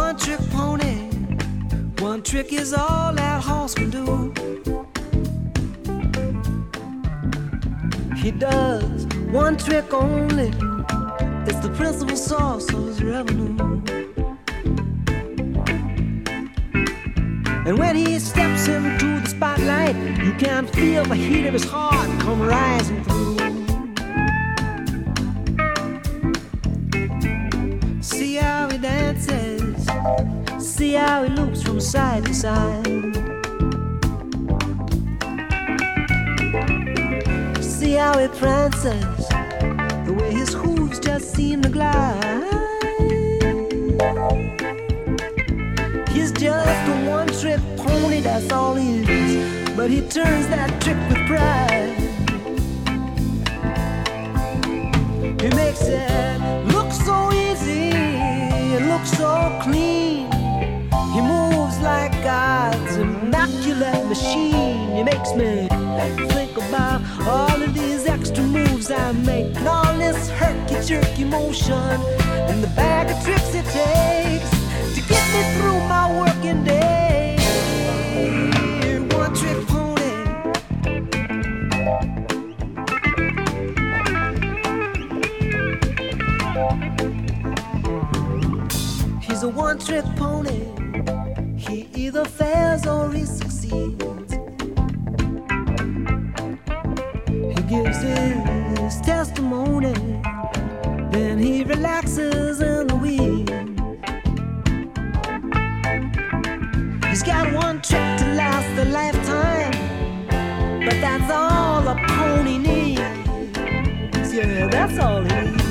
one-trick pony. One trick is all that horse can do. He does one trick only. It's the principal source of his revenue. And when he steps into the spotlight, you can feel the heat of his heart come rising through. See how he dances, see how he loops from side to side. See how he prances, the way his hooves just seem to glide. He's just a one-trick pony, that's all he is. But he turns that trick with pride. He makes it look so easy, it looks so clean. He moves like God's immaculate machine. He makes me think about all of these extra moves I make, and all this herky-jerky motion, and the bag of tricks it takes to get me through my working day. One-trick pony. He's a one-trick pony. He either fails or he succeeds. He gives his testimony, then he relaxes in the weeds. He's got one trick to last a lifetime, but that's all a pony needs. Yeah, that's all he needs.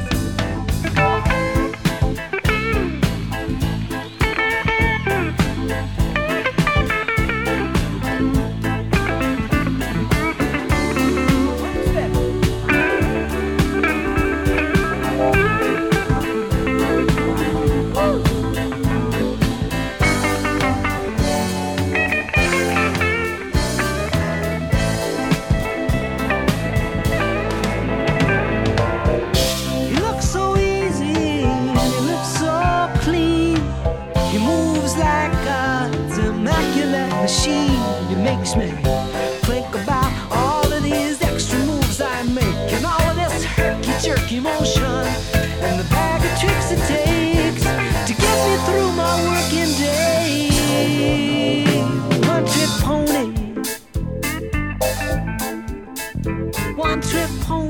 Makes me think about all of these extra moves I make, and all of this herky-jerky motion, and the bag of tricks it takes to get me through my working day. One-trick pony. One-trick pony.